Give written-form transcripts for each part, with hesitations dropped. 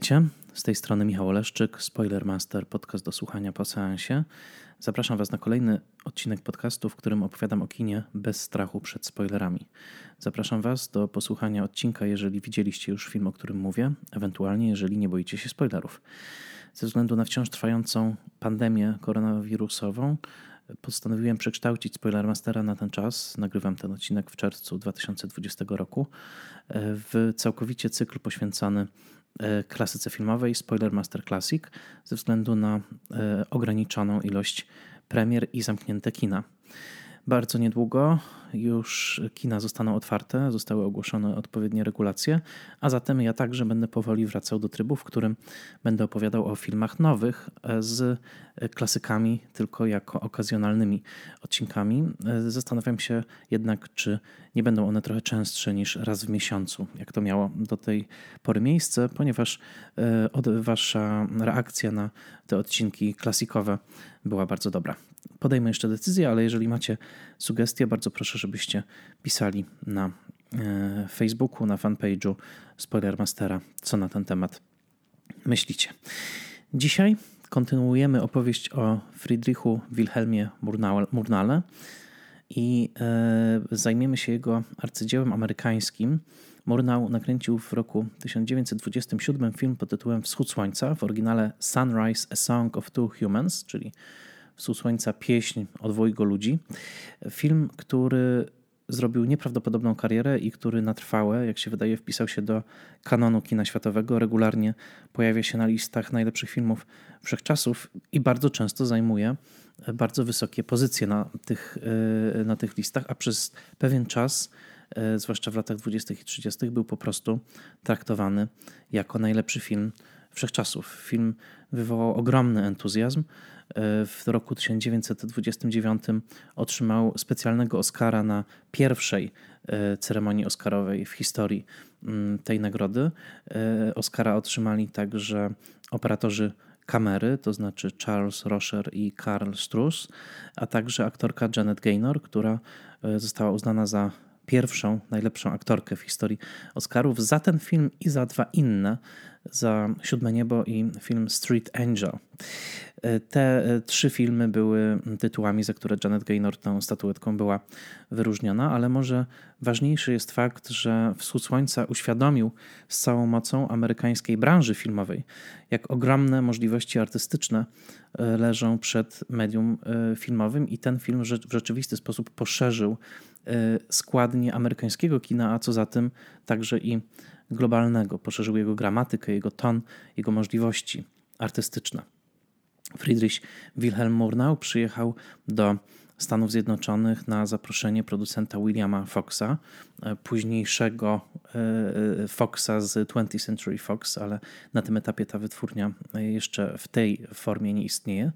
Witajcie, z tej strony Michał Oleszczyk, Spoilermaster, podcast do słuchania po seansie. Zapraszam Was na kolejny odcinek podcastu, w którym opowiadam o kinie bez strachu przed spoilerami. Zapraszam Was do posłuchania odcinka, jeżeli widzieliście już film, o którym mówię, ewentualnie jeżeli nie boicie się spoilerów. Ze względu na wciąż trwającą pandemię koronawirusową postanowiłem przekształcić Spoilermastera na ten czas, nagrywam ten odcinek w czerwcu 2020 roku, w całkowicie cykl poświęcony klasyce filmowej Spoilermaster Classic ze względu na ograniczoną ilość premier i zamknięte kina. Bardzo niedługo już kina zostaną otwarte, zostały ogłoszone odpowiednie regulacje, a zatem ja także będę powoli wracał do trybu, w którym będę opowiadał o filmach nowych z klasykami tylko jako okazjonalnymi odcinkami. Zastanawiam się jednak, czy nie będą one trochę częstsze niż raz w miesiącu, jak to miało do tej pory miejsce, ponieważ wasza reakcja na te odcinki klasikowe była bardzo dobra. Podejmę jeszcze decyzję, ale jeżeli macie sugestie, bardzo proszę, żebyście pisali na Facebooku, na fanpage'u Spoilermastera, co na ten temat myślicie. Dzisiaj kontynuujemy opowieść o Friedrichu Wilhelmie Murnale i zajmiemy się jego arcydziełem amerykańskim. Murnau nakręcił w roku 1927 film pod tytułem Wschód Słońca, w oryginale Sunrise, A Song of Two Humans, czyli Wschód Słońca, pieśń o dwojgu ludzi. Film, który zrobił nieprawdopodobną karierę i który na trwałe, jak się wydaje, wpisał się do kanonu kina światowego. Regularnie pojawia się na listach najlepszych filmów wszechczasów i bardzo często zajmuje bardzo wysokie pozycje na tych listach, a przez pewien czas, zwłaszcza w latach 20. i 30., był po prostu traktowany jako najlepszy film wszechczasów. Film wywołał ogromny entuzjazm. W roku 1929 otrzymał specjalnego Oscara na pierwszej ceremonii Oscarowej w historii tej nagrody. Oscara otrzymali także operatorzy kamery, to znaczy Charles Rocher i Karl Struss, a także aktorka Janet Gaynor, która została uznana za pierwszą, najlepszą aktorkę w historii Oscarów za ten film i za dwa inne, za Siódme Niebo i film Street Angel. Te trzy filmy były tytułami, za które Janet Gaynor tą statuetką była wyróżniona, ale może ważniejszy jest fakt, że Wschód Słońca uświadomił z całą mocą amerykańskiej branży filmowej, jak ogromne możliwości artystyczne leżą przed medium filmowym i ten film w rzeczywisty sposób poszerzył składnię amerykańskiego kina, a co za tym także i globalnego. Poszerzył jego gramatykę, jego ton, jego możliwości artystyczne. Friedrich Wilhelm Murnau przyjechał do Stanów Zjednoczonych na zaproszenie producenta Williama Foxa, późniejszego Foxa z 20th Century Fox, ale na tym etapie ta wytwórnia jeszcze w tej formie nie istnieje.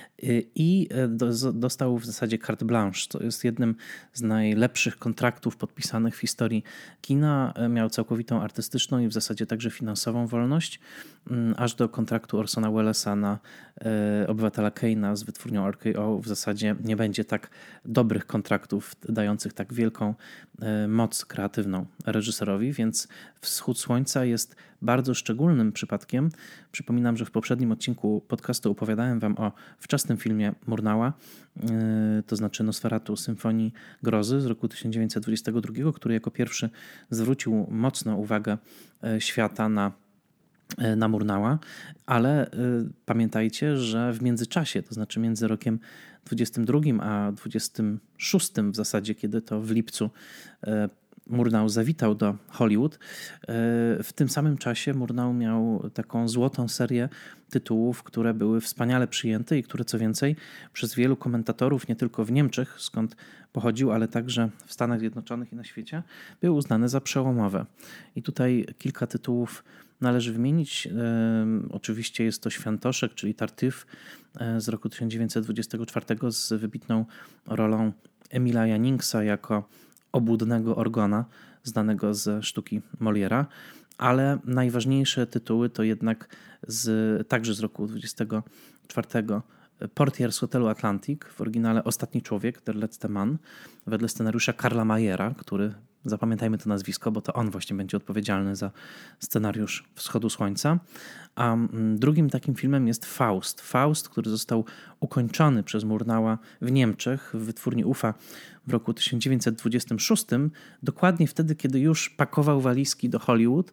I dostał w zasadzie carte blanche. To jest jednym z najlepszych kontraktów podpisanych w historii kina. Miał całkowitą artystyczną i w zasadzie także finansową wolność, aż do kontraktu Orsona Wellesa na Obywatela Kane'a z wytwórnią RKO. W zasadzie nie będzie tak dobrych kontraktów dających tak wielką moc kreatywną reżyserowi, więc Wschód Słońca jest bardzo szczególnym przypadkiem. Przypominam, że w poprzednim odcinku podcastu opowiadałem wam o wczesnym filmie Murnaua, to znaczy Nosferatu Symfonii Grozy z roku 1922, który jako pierwszy zwrócił mocno uwagę świata na Murnaua, ale pamiętajcie, że w międzyczasie, to znaczy między rokiem 22 a 26 w zasadzie, kiedy to w lipcu Murnau zawitał do Hollywood, w tym samym czasie Murnau miał taką złotą serię tytułów, które były wspaniale przyjęte i które co więcej przez wielu komentatorów, nie tylko w Niemczech, skąd pochodził, ale także w Stanach Zjednoczonych i na świecie, były uznane za przełomowe. I tutaj kilka tytułów należy wymienić. Oczywiście jest to Świętoszek, czyli Tartuffe z roku 1924 z wybitną rolą Emila Janningsa jako obłudnego Orgona, znanego ze sztuki Moliera, ale najważniejsze tytuły to jednak także z roku 1924 Portier z hotelu Atlantic, w oryginale Ostatni człowiek, Der letzte Mann, wedle scenariusza Karla Mayera, który zapamiętajmy to nazwisko, bo to on właśnie będzie odpowiedzialny za scenariusz Wschodu Słońca. A drugim takim filmem jest Faust. Faust, który został ukończony przez Murnała w Niemczech, w wytwórni UFA w roku 1926, dokładnie wtedy, kiedy już pakował walizki do Hollywood.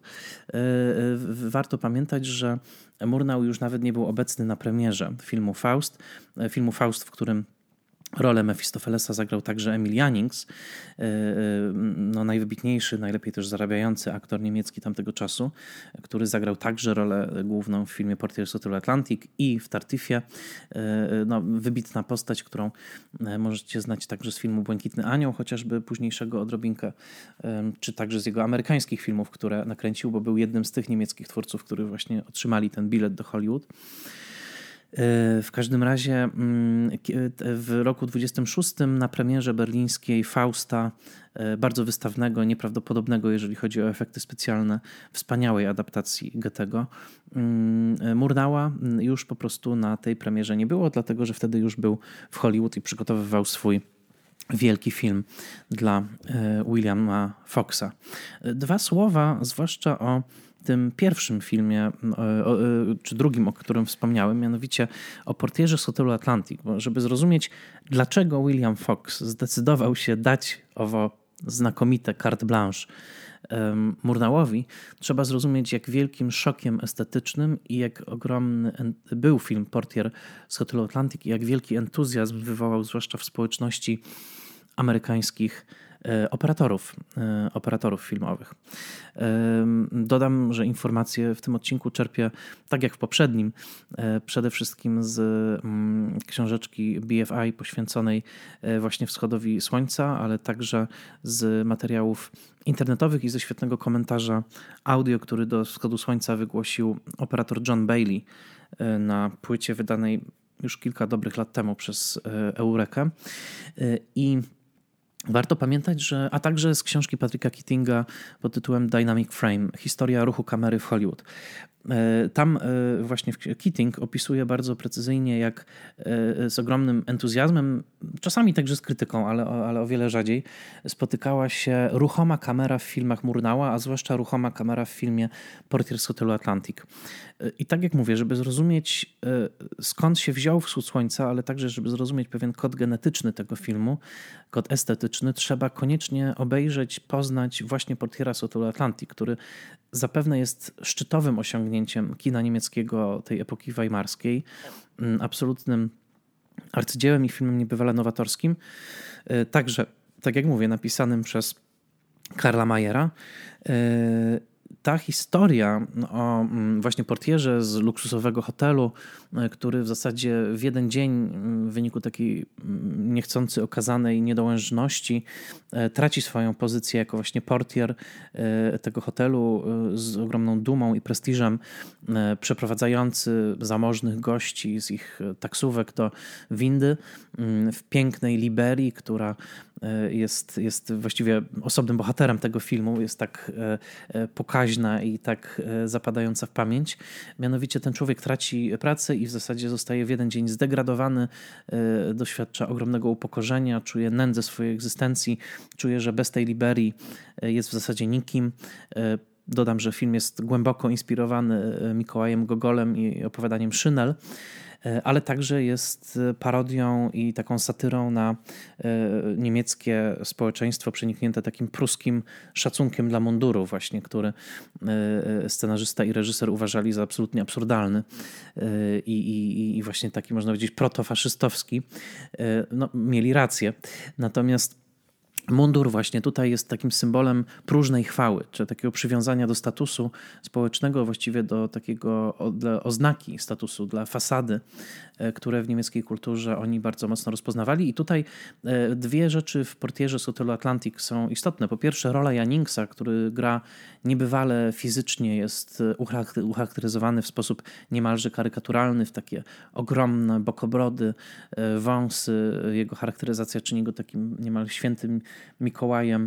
Warto pamiętać, że Murnau już nawet nie był obecny na premierze filmu Faust, w którym rolę Mefistofelesa zagrał także Emil Jannings, najwybitniejszy, najlepiej też zarabiający aktor niemiecki tamtego czasu, który zagrał także rolę główną w filmie Portier z Hotelu Atlantic i w Tartifie. Wybitna postać, którą możecie znać także z filmu Błękitny Anioł, chociażby późniejszego odrobinkę, czy także z jego amerykańskich filmów, które nakręcił, bo był jednym z tych niemieckich twórców, którzy właśnie otrzymali ten bilet do Hollywood. W każdym razie w roku 26 na premierze berlińskiej Fausta, bardzo wystawnego, nieprawdopodobnego, jeżeli chodzi o efekty specjalne, wspaniałej adaptacji Goethego, Murnała już po prostu na tej premierze nie było, dlatego że wtedy już był w Hollywood i przygotowywał swój wielki film dla Williama Foxa. Dwa słowa, zwłaszcza o tym pierwszym filmie, czy drugim, o którym wspomniałem, mianowicie o Portierze z Hotelu Atlantic. Bo żeby zrozumieć, dlaczego William Fox zdecydował się dać owo znakomite carte blanche Murnałowi, trzeba zrozumieć, jak wielkim szokiem estetycznym i jak ogromny był film Portier z Hotelu Atlantic i jak wielki entuzjazm wywołał zwłaszcza w społeczności amerykańskich operatorów filmowych. Dodam, że informacje w tym odcinku czerpię, tak jak w poprzednim, przede wszystkim z książeczki BFI poświęconej właśnie Wschodowi Słońca, ale także z materiałów internetowych i ze świetnego komentarza audio, który do Wschodu Słońca wygłosił operator John Bailey na płycie wydanej już kilka dobrych lat temu przez Eurekę. I warto pamiętać, a także z książki Patricka Keatinga pod tytułem Dynamic Frame – Historia ruchu kamery w Hollywood. Tam właśnie Keating opisuje bardzo precyzyjnie, jak z ogromnym entuzjazmem, czasami także z krytyką, ale o wiele rzadziej, spotykała się ruchoma kamera w filmach Murnaua, a zwłaszcza ruchoma kamera w filmie Portier z Hotelu Atlantic. I tak jak mówię, żeby zrozumieć, skąd się wziął Wschód Słońca, ale także żeby zrozumieć pewien kod genetyczny tego filmu, kod estetyczny, trzeba koniecznie obejrzeć, poznać właśnie Portiera z Hotelu Atlantic, który zapewne jest szczytowym osiągnięciem kina niemieckiego tej epoki weimarskiej, absolutnym arcydziełem i filmem niebywale nowatorskim. Także, tak jak mówię, napisanym przez Karla Mayera. Ta historia o właśnie portierze z luksusowego hotelu, który w zasadzie w jeden dzień w wyniku takiej niechcący okazanej niedołężności traci swoją pozycję jako właśnie portier tego hotelu z ogromną dumą i prestiżem, przeprowadzający zamożnych gości z ich taksówek do windy w pięknej Liberii, która jest właściwie osobnym bohaterem tego filmu, jest tak pokaźna i tak zapadająca w pamięć. Mianowicie ten człowiek traci pracę i w zasadzie zostaje w jeden dzień zdegradowany, doświadcza ogromnego upokorzenia, czuje nędzę swojej egzystencji, czuje, że bez tej Liberii jest w zasadzie nikim. Dodam, że film jest głęboko inspirowany Mikołajem Gogolem i opowiadaniem Szynel, ale także jest parodią i taką satyrą na niemieckie społeczeństwo przeniknięte takim pruskim szacunkiem dla munduru właśnie, który scenarzysta i reżyser uważali za absolutnie absurdalny i właśnie taki, można powiedzieć, protofaszystowski. No, mieli rację. Natomiast mundur właśnie tutaj jest takim symbolem próżnej chwały, czy takiego przywiązania do statusu społecznego, właściwie do takiego dla oznaki statusu, dla fasady, które w niemieckiej kulturze oni bardzo mocno rozpoznawali. I tutaj dwie rzeczy w Portierze z Hotelu Atlantic są istotne. Po pierwsze, rola Janningsa, który gra niebywale fizycznie, jest ucharakteryzowany w sposób niemalże karykaturalny, w takie ogromne bokobrody, wąsy. Jego charakteryzacja czyni go takim niemal świętym Mikołajem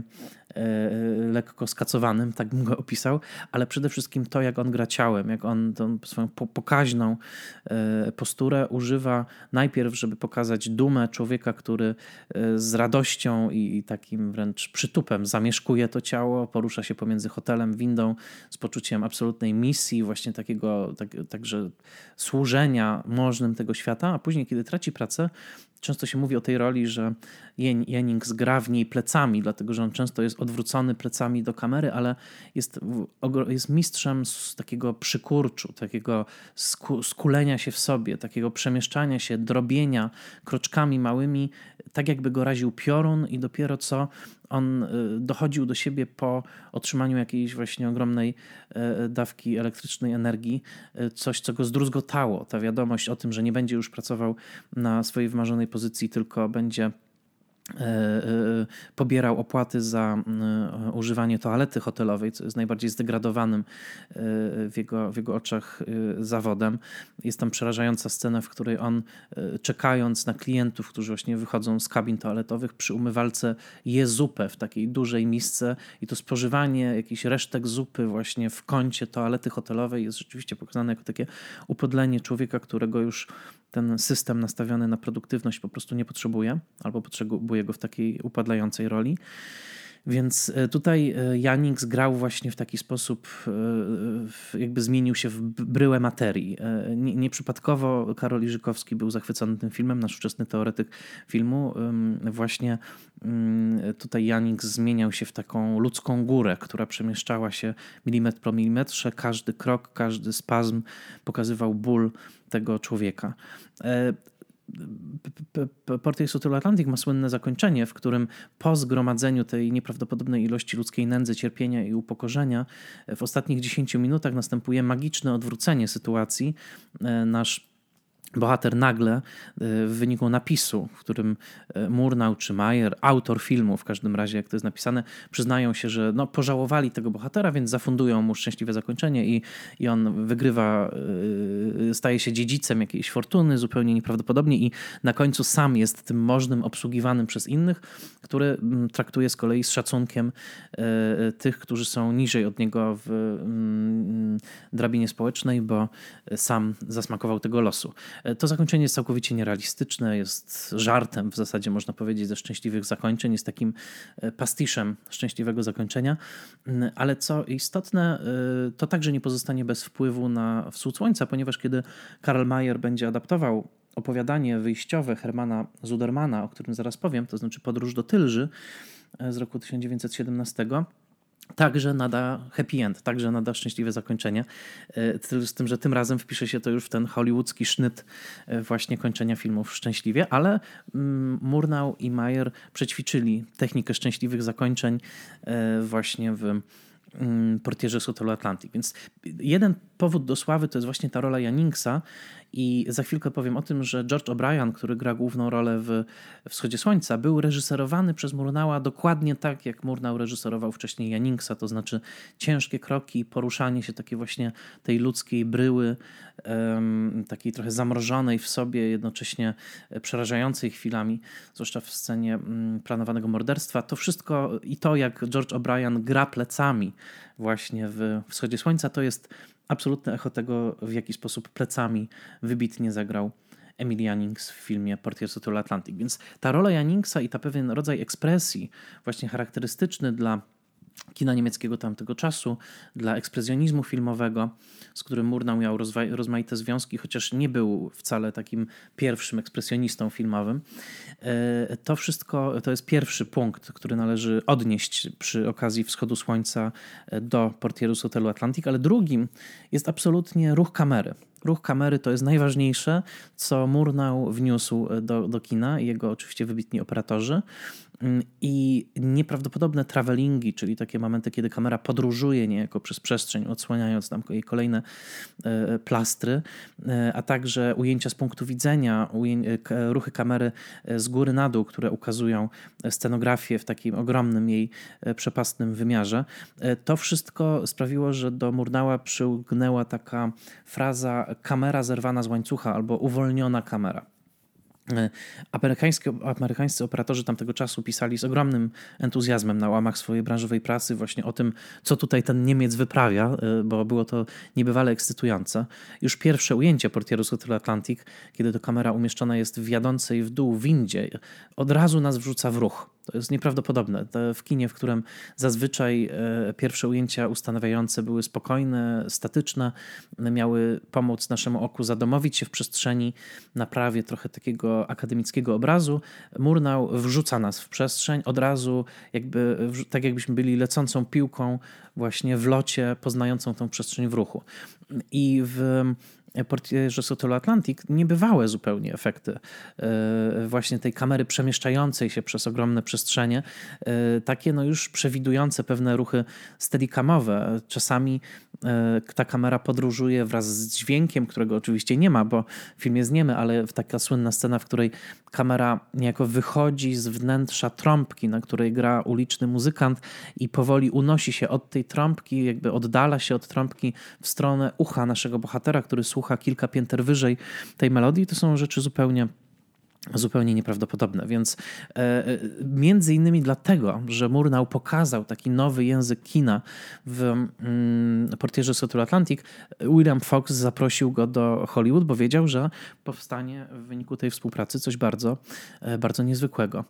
lekko skacowanym, tak bym go opisał, ale przede wszystkim to, jak on gra ciałem, jak on tą swoją pokaźną posturę używa najpierw, żeby pokazać dumę człowieka, który z radością i takim wręcz przytupem zamieszkuje to ciało, porusza się pomiędzy hotelem, windą z poczuciem absolutnej misji, właśnie takiego także służenia możnym tego świata, a później, kiedy traci pracę, często się mówi o tej roli, że Jennings gra w niej plecami, dlatego że on często jest odwrócony plecami do kamery, ale jest mistrzem z takiego przykurczu, takiego skulenia się w sobie, takiego przemieszczania się, drobienia kroczkami małymi, tak jakby go raził piorun i dopiero co on dochodził do siebie po otrzymaniu jakiejś właśnie ogromnej dawki elektrycznej energii, coś, co go zdruzgotało. Ta wiadomość o tym, że nie będzie już pracował na swojej wymarzonej pozycji, tylko będzie pobierał opłaty za używanie toalety hotelowej, co jest najbardziej zdegradowanym w jego oczach zawodem. Jest tam przerażająca scena, w której on, czekając na klientów, którzy właśnie wychodzą z kabin toaletowych, przy umywalce je zupę w takiej dużej misce i to spożywanie jakichś resztek zupy właśnie w kącie toalety hotelowej jest rzeczywiście pokazane jako takie upodlenie człowieka, którego już ten system nastawiony na produktywność po prostu nie potrzebuje albo potrzebuje go w takiej upadlającej roli. Więc tutaj Jannings grał właśnie w taki sposób, jakby zmienił się w bryłę materii. Nieprzypadkowo Karol Iżykowski był zachwycony tym filmem, nasz ówczesny teoretyk filmu. Właśnie tutaj Jannings zmieniał się w taką ludzką górę, która przemieszczała się milimetr po milimetrze. Każdy krok, każdy spazm pokazywał ból tego człowieka. Portier Hotel Atlantic ma słynne zakończenie, w którym po zgromadzeniu tej nieprawdopodobnej ilości ludzkiej nędzy, cierpienia i upokorzenia w ostatnich 10 minutach następuje magiczne odwrócenie sytuacji. Nasz bohater nagle w wyniku napisu, w którym Murnau czy Meyer, autor filmu w każdym razie, jak to jest napisane, przyznają się, że pożałowali tego bohatera, więc zafundują mu szczęśliwe zakończenie i on wygrywa, staje się dziedzicem jakiejś fortuny, zupełnie nieprawdopodobnie i na końcu sam jest tym możnym, obsługiwanym przez innych, który traktuje z kolei z szacunkiem tych, którzy są niżej od niego w drabinie społecznej, bo sam zasmakował tego losu. To zakończenie jest całkowicie nierealistyczne, jest żartem w zasadzie, można powiedzieć, ze szczęśliwych zakończeń, jest takim pastiszem szczęśliwego zakończenia, ale co istotne, to także nie pozostanie bez wpływu na Wschód Słońca, ponieważ kiedy Karl Mayer będzie adaptował opowiadanie wyjściowe Hermana Zudermana, o którym zaraz powiem, to znaczy Podróż do Tylży z roku 1917, także nada happy end, także nada szczęśliwe zakończenie. Z tym, że tym razem wpisze się to już w ten hollywoodzki sznyt właśnie kończenia filmów szczęśliwie, ale Murnau i Meyer przećwiczyli technikę szczęśliwych zakończeń właśnie w Portierze z Hotelu Atlantic. Więc jeden powód do sławy to jest właśnie ta rola Janningsa i za chwilkę powiem o tym, że George O'Brien, który gra główną rolę w Wschodzie Słońca, był reżyserowany przez Murnaua dokładnie tak, jak Murnau reżyserował wcześniej Janningsa, to znaczy ciężkie kroki, poruszanie się takiej właśnie tej ludzkiej bryły, takiej trochę zamrożonej w sobie, jednocześnie przerażającej chwilami, zwłaszcza w scenie planowanego morderstwa. To wszystko i to, jak George O'Brien gra plecami właśnie w Wschodzie Słońca, to jest absolutne echo tego, w jaki sposób plecami wybitnie zagrał Emil Jannings w filmie Portier z Hotelu Atlantic. Więc ta rola Janningsa i ta pewien rodzaj ekspresji właśnie charakterystyczny dla kina niemieckiego tamtego czasu, dla ekspresjonizmu filmowego, z którym Murnau miał rozmaite związki, chociaż nie był wcale takim pierwszym ekspresjonistą filmowym. To wszystko to jest pierwszy punkt, który należy odnieść przy okazji Wschodu Słońca do Portieru z Hotelu Atlantic, ale drugim jest absolutnie ruch kamery. Ruch kamery to jest najważniejsze, co Murnau wniósł do kina i jego oczywiście wybitni operatorzy. I nieprawdopodobne travelingi, czyli takie momenty, kiedy kamera podróżuje niejako przez przestrzeń, odsłaniając tam jej kolejne plastry, a także ujęcia z punktu widzenia, ruchy kamery z góry na dół, które ukazują scenografię w takim ogromnym jej przepastnym wymiarze. To wszystko sprawiło, że do Murnaua przylgnęła taka fraza kamera zerwana z łańcucha albo uwolniona kamera. Amerykańscy operatorzy tamtego czasu pisali z ogromnym entuzjazmem na łamach swojej branżowej pracy właśnie o tym, co tutaj ten Niemiec wyprawia, bo było to niebywale ekscytujące. Już pierwsze ujęcie Portieru z Hotelu Atlantic, kiedy to kamera umieszczona jest w jadącej w dół windzie, od razu nas wrzuca w ruch. To jest nieprawdopodobne. W kinie, w którym zazwyczaj pierwsze ujęcia ustanawiające były spokojne, statyczne, miały pomóc naszemu oku zadomowić się w przestrzeni na prawie trochę takiego akademickiego obrazu, Murnau wrzuca nas w przestrzeń od razu, tak jakbyśmy byli lecącą piłką właśnie w locie, poznającą tą przestrzeń w ruchu. I w Portierze z Hotelu Atlantic niebywałe zupełnie efekty właśnie tej kamery przemieszczającej się przez ogromne przestrzenie, takie no już przewidujące pewne ruchy steadicamowe. Czasami ta kamera podróżuje wraz z dźwiękiem, którego oczywiście nie ma, bo film jest niemy, ale taka słynna scena, w której kamera niejako wychodzi z wnętrza trąbki, na której gra uliczny muzykant i powoli unosi się od tej trąbki, jakby oddala się od trąbki w stronę ucha naszego bohatera, który słucha kilka pięter wyżej tej melodii. To są rzeczy zupełnie nieprawdopodobne, więc między innymi dlatego, że Murnau pokazał taki nowy język kina w Portierze z Hotelu Atlantic, William Fox zaprosił go do Hollywood, bo wiedział, że powstanie w wyniku tej współpracy coś bardzo, bardzo niezwykłego.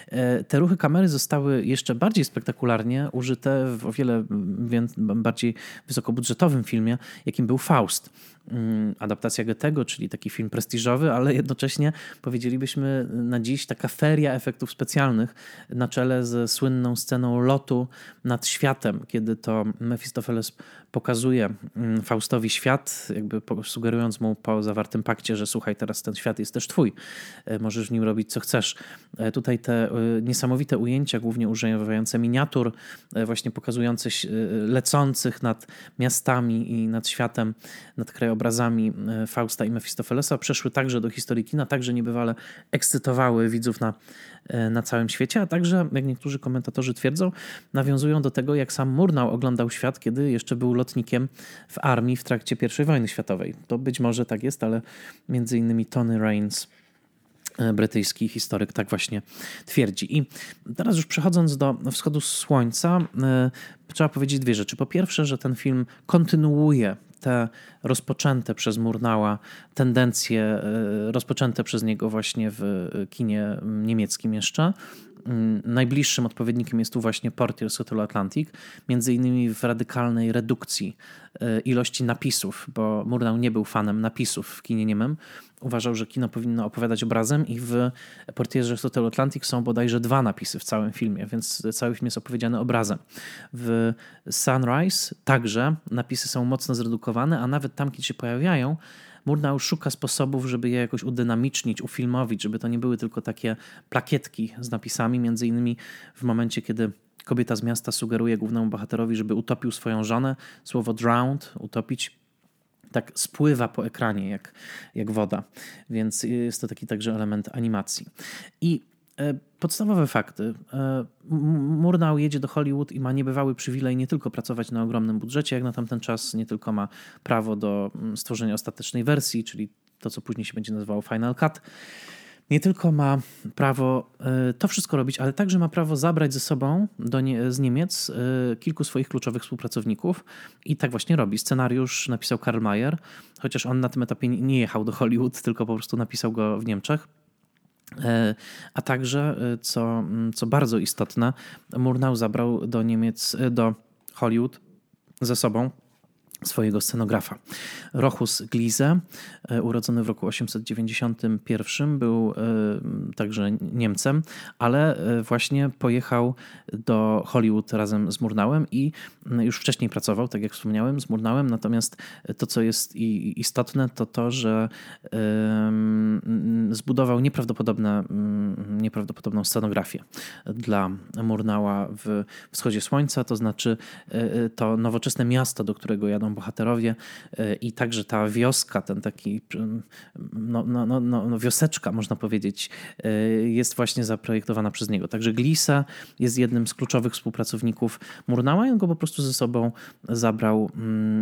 Te ruchy kamery zostały jeszcze bardziej spektakularnie użyte w o wiele bardziej wysokobudżetowym filmie, jakim był Faust. Adaptacja Goethego, czyli taki film prestiżowy, ale jednocześnie powiedzielibyśmy na dziś taka feria efektów specjalnych na czele ze słynną sceną lotu nad światem, kiedy to Mefistofeles pokazuje Faustowi świat, jakby sugerując mu po zawartym pakcie, że słuchaj, teraz ten świat jest też twój, możesz w nim robić co chcesz. Tutaj te niesamowite ujęcia, głównie używające miniatur, właśnie pokazujące lecących nad miastami i nad światem, nad krajobrazami Fausta i Mefistofelesa, przeszły także do historii kina, także niebywale ekscytowały widzów na całym świecie, a także, jak niektórzy komentatorzy twierdzą, nawiązują do tego, jak sam Murnau oglądał świat, kiedy jeszcze był lotnikiem w armii w trakcie I wojny światowej. To być może tak jest, ale między innymi Tony Raines, brytyjski historyk, tak właśnie twierdzi. I teraz już przechodząc do Wschodu Słońca, trzeba powiedzieć dwie rzeczy. Po pierwsze, że ten film kontynuuje te rozpoczęte przez Murnaua tendencje, rozpoczęte przez niego właśnie w kinie niemieckim jeszcze. Najbliższym odpowiednikiem jest tu właśnie Portier z Hotelu Atlantic, między innymi w radykalnej redukcji ilości napisów, bo Murnau nie był fanem napisów w kinie niemym. Uważał, że kino powinno opowiadać obrazem i w Portierze z Hotelu Atlantic są bodajże 2 napisy w całym filmie, więc cały film jest opowiedziany obrazem. W Sunrise także napisy są mocno zredukowane, a nawet tam, kiedy się pojawiają, Murnau szuka sposobów, żeby je jakoś udynamicznić, ufilmowić, żeby to nie były tylko takie plakietki z napisami, między innymi w momencie, kiedy kobieta z miasta sugeruje głównemu bohaterowi, żeby utopił swoją żonę. Słowo drowned, utopić, tak spływa po ekranie jak woda, więc jest to taki także element animacji. I podstawowe fakty. Murnau jedzie do Hollywood i ma niebywały przywilej nie tylko pracować na ogromnym budżecie, jak na tamten czas, nie tylko ma prawo do stworzenia ostatecznej wersji, czyli to, co później się będzie nazywało Final Cut, nie tylko ma prawo to wszystko robić, ale także ma prawo zabrać ze sobą z Niemiec kilku swoich kluczowych współpracowników i tak właśnie robi. Scenariusz napisał Karl Mayer, chociaż on na tym etapie nie jechał do Hollywood, tylko po prostu napisał go w Niemczech. A także, co bardzo istotne, Murnau zabrał do Niemiec, do Hollywood ze sobą swojego scenografa. Rochus Gliese, urodzony w roku 891, był także Niemcem, ale właśnie pojechał do Hollywood razem z Murnauem i już wcześniej pracował, tak jak wspomniałem, z Murnauem, natomiast to, co jest istotne, to to, że zbudował nieprawdopodobną scenografię dla Murnaua w Wschodzie Słońca, to znaczy to nowoczesne miasto, do którego jadą są bohaterowie i także ta wioska, ten taki wioseczka, można powiedzieć, jest właśnie zaprojektowana przez niego. Także Glisa jest jednym z kluczowych współpracowników Murnała i on go po prostu ze sobą zabrał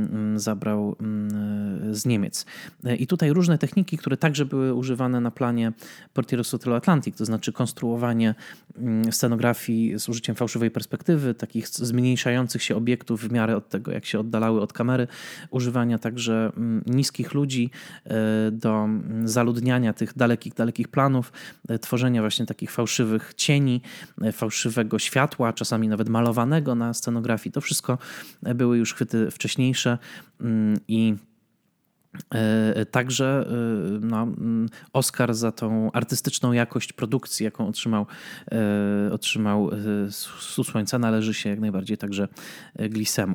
z Niemiec. I tutaj różne techniki, które także były używane na planie Portiera's Hotel Atlantic, to znaczy konstruowanie scenografii z użyciem fałszywej perspektywy, takich zmniejszających się obiektów w miarę od tego, jak się oddalały od kamery, używania także niskich ludzi do zaludniania tych dalekich planów, tworzenia właśnie takich fałszywych cieni, fałszywego światła, czasami nawet malowanego na scenografii. To wszystko były już chwyty wcześniejsze i także Oscar za tą artystyczną jakość produkcji, jaką otrzymał Wschód Słońca, należy się jak najbardziej także Glisemu.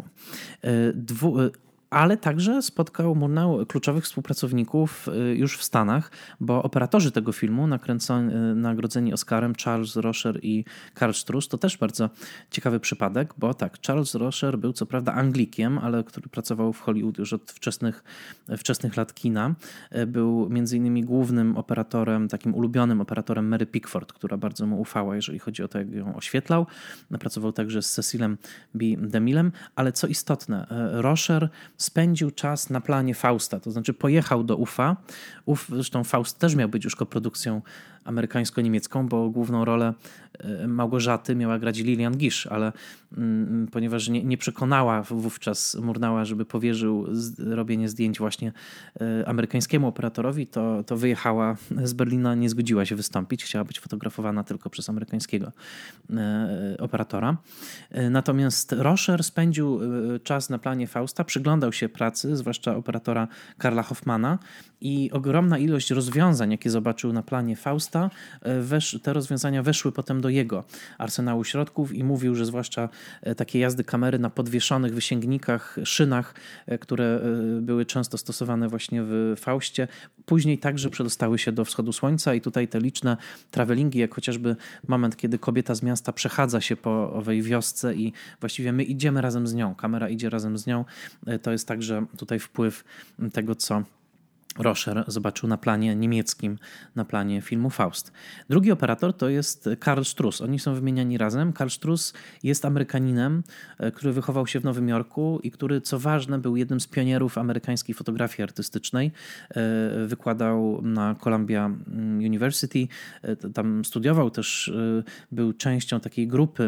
Ale także spotkał Murnau kluczowych współpracowników już w Stanach, bo operatorzy tego filmu nagrodzeni Oscarem Charles Rocher i Karl Struss to też bardzo ciekawy przypadek, bo tak, Charles Rocher był co prawda Anglikiem, ale który pracował w Hollywood już od wczesnych lat kina. Był między innymi głównym operatorem, takim ulubionym operatorem Mary Pickford, która bardzo mu ufała, jeżeli chodzi o to, jak ją oświetlał. Pracował także z Cecilem B. DeMillem, ale co istotne, Rocher spędził czas na planie Fausta, to znaczy pojechał do Ufa. Zresztą Faust też miał być już koprodukcją amerykańsko-niemiecką, bo główną rolę Małgorzaty miała grać Lillian Gish, ale ponieważ nie przekonała wówczas Murnała, żeby powierzył robienie zdjęć właśnie amerykańskiemu operatorowi, to wyjechała z Berlina, nie zgodziła się wystąpić, chciała być fotografowana tylko przez amerykańskiego operatora. Natomiast Rocher spędził czas na planie Fausta, przyglądał się pracy, zwłaszcza operatora Karla Hoffmana i ogromna ilość rozwiązań, jakie zobaczył na planie Fausta, te rozwiązania weszły potem do jego arsenału środków i mówił, że zwłaszcza takie jazdy kamery na podwieszonych wysięgnikach, szynach, które były często stosowane właśnie w Faustie, później także przedostały się do Wschodu Słońca i tutaj te liczne travelingi, jak chociażby moment, kiedy kobieta z miasta przechadza się po owej wiosce i właściwie my idziemy razem z nią, kamera idzie razem z nią, to jest także tutaj wpływ tego, co Rocher zobaczył na planie niemieckim, na planie filmu Faust. Drugi operator to jest Karl Struss. Oni są wymieniani razem. Karl Struss jest Amerykaninem, który wychował się w Nowym Jorku i który, co ważne, był jednym z pionierów amerykańskiej fotografii artystycznej. Wykładał na Columbia University, tam studiował też, był częścią takiej grupy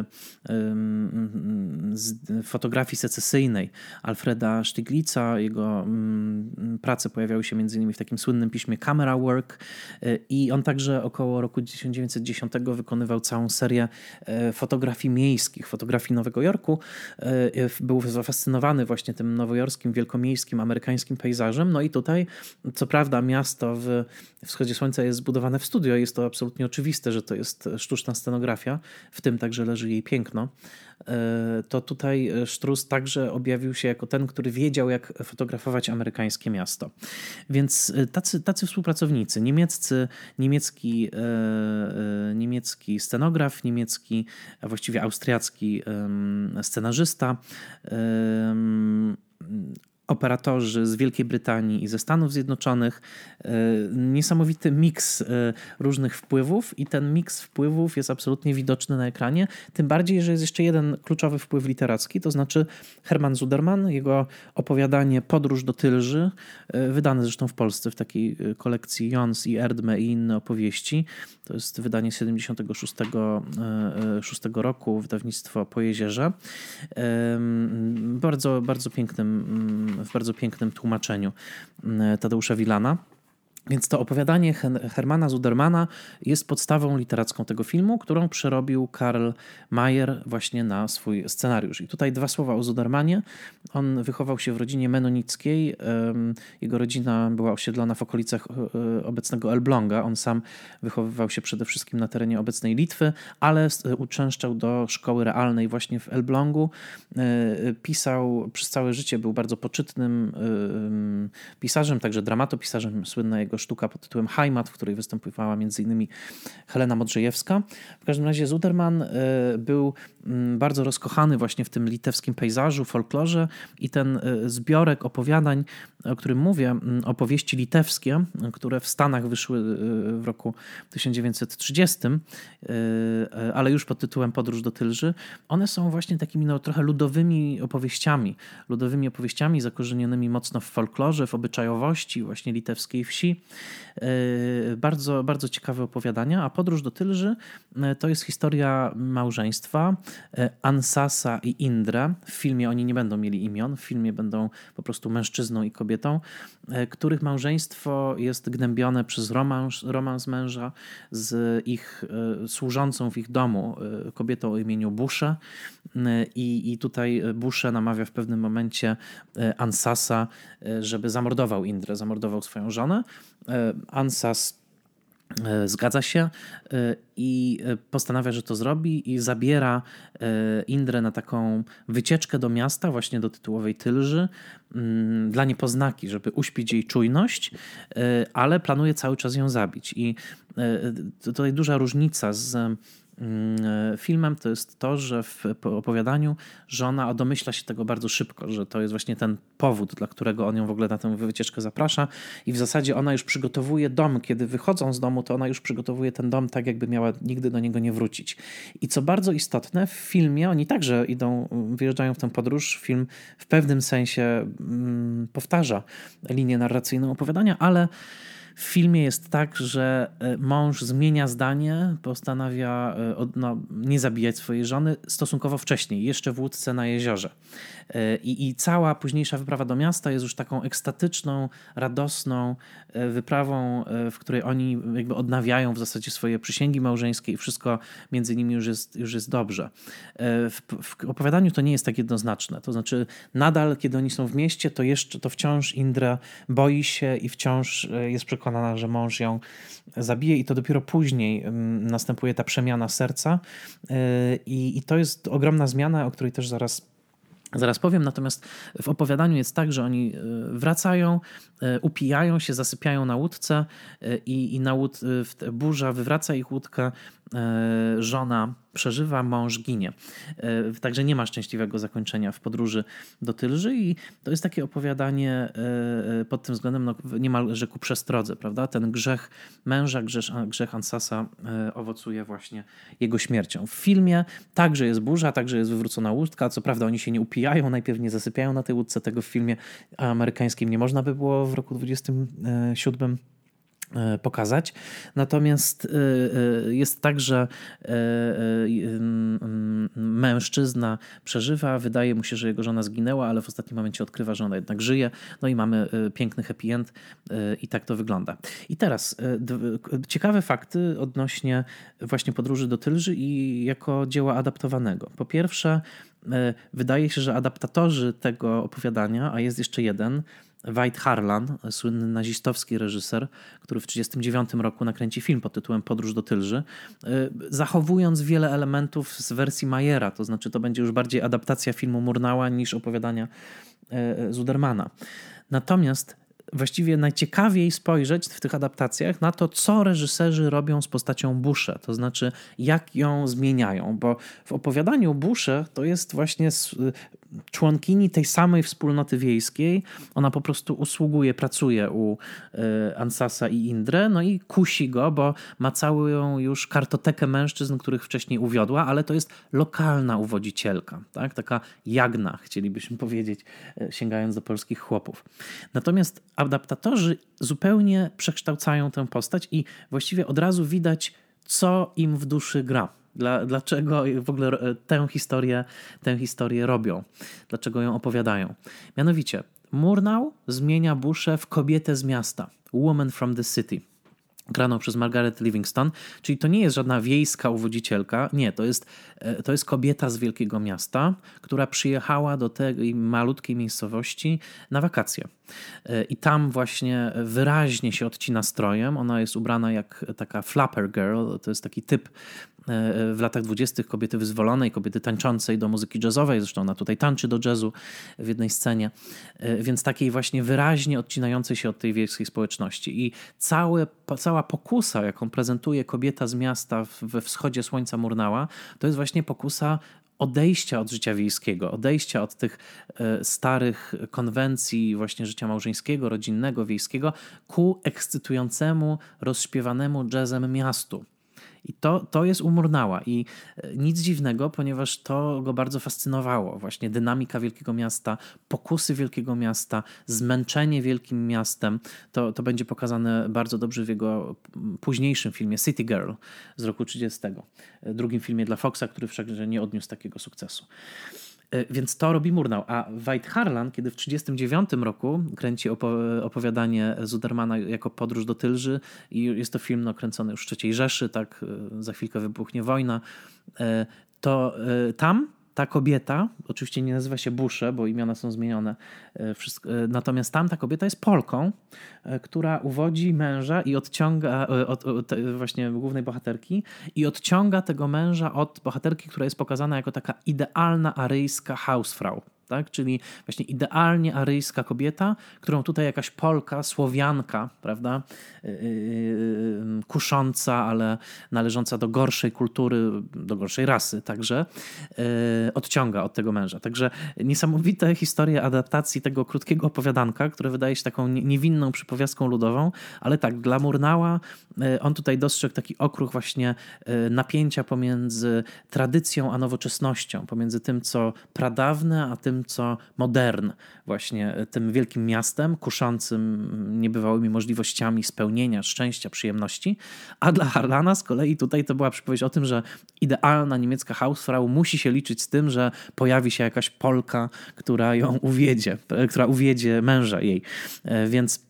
fotografii secesyjnej Alfreda Stieglitza. Jego prace pojawiały się między innymi w takim słynnym piśmie Camera Work i on także około roku 1910 wykonywał całą serię fotografii miejskich, fotografii Nowego Jorku. Był zafascynowany właśnie tym nowojorskim, wielkomiejskim, amerykańskim pejzażem. No i tutaj, co prawda, miasto w Wschodzie Słońca jest zbudowane w studio. Jest to absolutnie oczywiste, że to jest sztuczna scenografia, w tym także leży jej piękno. To tutaj Struss także objawił się jako ten, który wiedział, jak fotografować amerykańskie miasto. Więc tacy współpracownicy, niemiecki scenograf, niemiecki, a właściwie austriacki scenarzysta, operatorzy z Wielkiej Brytanii i ze Stanów Zjednoczonych. Niesamowity miks różnych wpływów i ten miks wpływów jest absolutnie widoczny na ekranie. Tym bardziej, że jest jeszcze jeden kluczowy wpływ literacki, to znaczy Herman Zuderman, jego opowiadanie Podróż do Tylży, wydane zresztą w Polsce w takiej kolekcji Jons i Erdme i inne opowieści. To jest wydanie z 1976 roku, wydawnictwo Po Jezierze. W bardzo pięknym tłumaczeniu Tadeusza Wilana. Więc to opowiadanie Hermana Zudermana jest podstawą literacką tego filmu, którą przerobił Karl Mayer właśnie na swój scenariusz. I tutaj dwa słowa o Zudermanie. On wychował się w rodzinie menonickiej. Jego rodzina była osiedlona w okolicach obecnego Elbląga. On sam wychowywał się przede wszystkim na terenie obecnej Litwy, ale uczęszczał do szkoły realnej właśnie w Elblągu. Pisał przez całe życie, był bardzo poczytnym pisarzem, także dramatopisarzem. Słynna jego jego sztuka pod tytułem Heimat, w której występowała m.in. Helena Modrzejewska. W każdym razie Zuderman był bardzo rozkochany właśnie w tym litewskim pejzażu, folklorze i ten zbiorek opowiadań, o którym mówię, opowieści litewskie, które w Stanach wyszły w roku 1930, ale już pod tytułem Podróż do Tylży, one są właśnie takimi trochę ludowymi opowieściami zakorzenionymi mocno w folklorze, w obyczajowości właśnie litewskiej wsi. Bardzo, bardzo ciekawe opowiadania, a Podróż do Tylży to jest historia małżeństwa Ansasa i Indre. W filmie oni nie będą mieli imion, w filmie będą po prostu mężczyzną i kobietą, których małżeństwo jest gnębione przez romans męża z ich służącą w ich domu kobietą o imieniu Busze. I tutaj Busze namawia w pewnym momencie Ansasa, żeby zamordował Indrę, zamordował swoją żonę. Ansas zgadza się i postanawia, że to zrobi i zabiera Indrę na taką wycieczkę do miasta, właśnie do tytułowej Tylży, dla niepoznaki, żeby uśpić jej czujność, ale planuje cały czas ją zabić. I tutaj duża różnica z filmem to jest to, że w opowiadaniu żona domyśla się tego bardzo szybko, że to jest właśnie ten powód, dla którego on ją w ogóle na tę wycieczkę zaprasza i w zasadzie ona już przygotowuje dom. Kiedy wychodzą z domu, to ona już przygotowuje ten dom tak, jakby miała nigdy do niego nie wrócić. I co bardzo istotne, w filmie oni także wyjeżdżają w tę podróż. Film w pewnym sensie powtarza linię narracyjną opowiadania, ale w filmie jest tak, że mąż zmienia zdanie, postanawia nie zabijać swojej żony stosunkowo wcześniej, jeszcze w łódce na jeziorze. I cała późniejsza wyprawa do miasta jest już taką ekstatyczną, radosną wyprawą, w której oni jakby odnawiają w zasadzie swoje przysięgi małżeńskie i wszystko między nimi już jest dobrze. W opowiadaniu to nie jest tak jednoznaczne. To znaczy nadal, kiedy oni są w mieście, to wciąż Indra boi się i wciąż jest przekonana, że mąż ją zabije i to dopiero później następuje ta przemiana serca i to jest ogromna zmiana, o której też zaraz powiem, natomiast w opowiadaniu jest tak, że oni wracają, upijają się, zasypiają na łódce i burza wywraca ich łódkę, żona przeżywa, mąż ginie. Także nie ma szczęśliwego zakończenia w podróży do Tylży i to jest takie opowiadanie pod tym względem niemalże ku przestrodze, prawda? Ten grzech męża, grzech Ansasa owocuje właśnie jego śmiercią. W filmie także jest burza, także jest wywrócona łódka, co prawda oni się nie upijają, najpierw nie zasypiają na tej łódce, tego w filmie amerykańskim nie można by było w roku 27 pokazać. Natomiast jest tak, że mężczyzna przeżywa, wydaje mu się, że jego żona zginęła, ale w ostatnim momencie odkrywa, że ona jednak żyje. No i mamy piękny happy end i tak to wygląda. I teraz ciekawe fakty odnośnie właśnie Podróży do Tylży i jako dzieła adaptowanego. Po pierwsze, wydaje się, że adaptatorzy tego opowiadania, a jest jeszcze jeden, Veit Harlan, słynny nazistowski reżyser, który w 1939 roku nakręci film pod tytułem Podróż do Tylży, zachowując wiele elementów z wersji Mayera, to znaczy to będzie już bardziej adaptacja filmu Murnała niż opowiadania Zudermana. Natomiast właściwie najciekawiej spojrzeć w tych adaptacjach na to, co reżyserzy robią z postacią Busze, to znaczy jak ją zmieniają, bo w opowiadaniu Busze to jest właśnie członkini tej samej wspólnoty wiejskiej, ona po prostu usługuje, pracuje u Ansasa i Indre, no i kusi go, bo ma całą już kartotekę mężczyzn, których wcześniej uwiodła, ale to jest lokalna uwodzicielka, tak? Taka Jagna, chcielibyśmy powiedzieć, sięgając do polskich chłopów. Natomiast adaptatorzy zupełnie przekształcają tę postać i właściwie od razu widać, co im w duszy gra. Dlaczego w ogóle tę historię robią, dlaczego ją opowiadają. Mianowicie Murnau zmienia Buszę w kobietę z miasta, Woman from the City, graną przez Margaret Livingston, czyli to nie jest żadna wiejska uwodzicielka, nie, to jest kobieta z wielkiego miasta, która przyjechała do tej malutkiej miejscowości na wakacje. I tam właśnie wyraźnie się odcina strojem, ona jest ubrana jak taka flapper girl, to jest taki typ w latach 20. kobiety wyzwolonej, kobiety tańczącej do muzyki jazzowej, zresztą ona tutaj tańczy do jazzu w jednej scenie, więc takiej właśnie wyraźnie odcinającej się od tej wiejskiej społeczności. I cała pokusa, jaką prezentuje kobieta z miasta we wschodzie słońca Murnała, to jest właśnie pokusa odejścia od życia wiejskiego, odejścia od tych starych konwencji właśnie życia małżeńskiego, rodzinnego, wiejskiego ku ekscytującemu, rozśpiewanemu jazzem miastu. I to jest u Murnała i nic dziwnego, ponieważ to go bardzo fascynowało. Właśnie dynamika wielkiego miasta, pokusy wielkiego miasta, zmęczenie wielkim miastem. To będzie pokazane bardzo dobrze w jego późniejszym filmie City Girl z roku 30. Drugim filmie dla Foxa, który wszakże nie odniósł takiego sukcesu. Więc to robi Murnau. A Veit Harlan, kiedy w 1939 roku kręci opowiadanie Zudermana jako Podróż do Tylży i jest to film kręcony już w III Rzeszy, tak, za chwilkę wybuchnie wojna, to tam ta kobieta, oczywiście nie nazywa się Busze, bo imiona są zmienione, natomiast tam ta kobieta jest Polką, która uwodzi męża i odciąga od właśnie głównej bohaterki i odciąga tego męża od bohaterki, która jest pokazana jako taka idealna aryjska Hausfrau. Tak? Czyli właśnie idealnie aryjska kobieta, którą tutaj jakaś Polka, Słowianka, prawda, kusząca, ale należąca do gorszej kultury, do gorszej rasy także, odciąga od tego męża. Także niesamowite historie adaptacji tego krótkiego opowiadanka, które wydaje się taką niewinną przypowiastką ludową, ale tak, dla Murnała on tutaj dostrzegł taki okruch właśnie napięcia pomiędzy tradycją a nowoczesnością, pomiędzy tym, co pradawne, a tym, co modern, właśnie tym wielkim miastem, kuszącym niebywałymi możliwościami spełnienia, szczęścia, przyjemności, a dla Harlana z kolei tutaj to była przypowieść o tym, że idealna niemiecka Hausfrau musi się liczyć z tym, że pojawi się jakaś Polka, która ją uwiedzie, która uwiedzie męża jej, więc